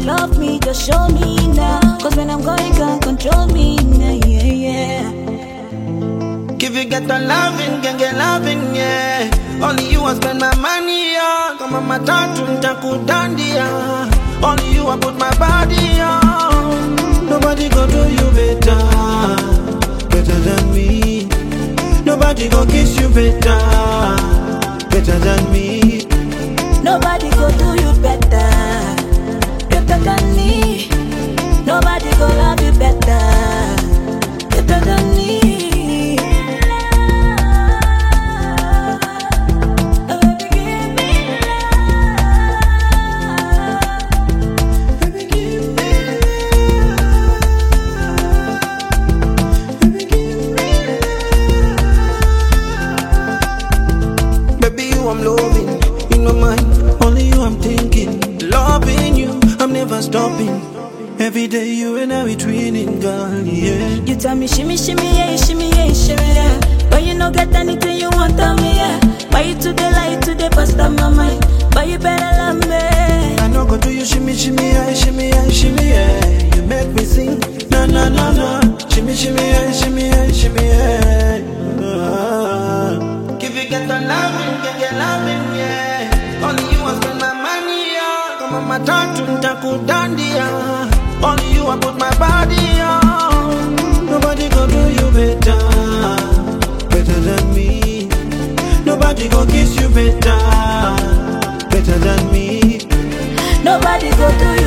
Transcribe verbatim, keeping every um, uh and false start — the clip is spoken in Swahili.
love me, just show me now. Cause when I'm going, can't control me now, yeah, yeah. If you get the loving, can get loving, yeah. Only you I spend my money on. Come on, my tattoo, takudandia. Only you I put my body on. Nobody go do you better, better than me. Nobody go kiss you better, better than me. Nobody go do you better, better than me. Nobody go love you better, better than me. I'm loving in my mind, only you I'm thinking. Loving you, I'm never stopping. Every day you and I we twinning, girl, yeah. You tell me shimmy, shimmy, yeah, shimmy, yeah, shimmy, yeah. But you no get anything you want on me, yeah. Why you today lie today bust on my mind? But you better love me. I no go do you shimmy, shimmy, yeah, shimmy, yeah, shimmy, yeah. You make me sing, na na na na. Shimmy, shimmy, yeah, shimmy, yeah, shimmy, yeah. Uh, if you get the loving, get get loving, yeah. Only you I spend my money on. Come on, my tattoo, takudandia. Only you I put my body on. Nobody go do you better, better than me. Nobody go kiss you better, better than me. Nobody go do you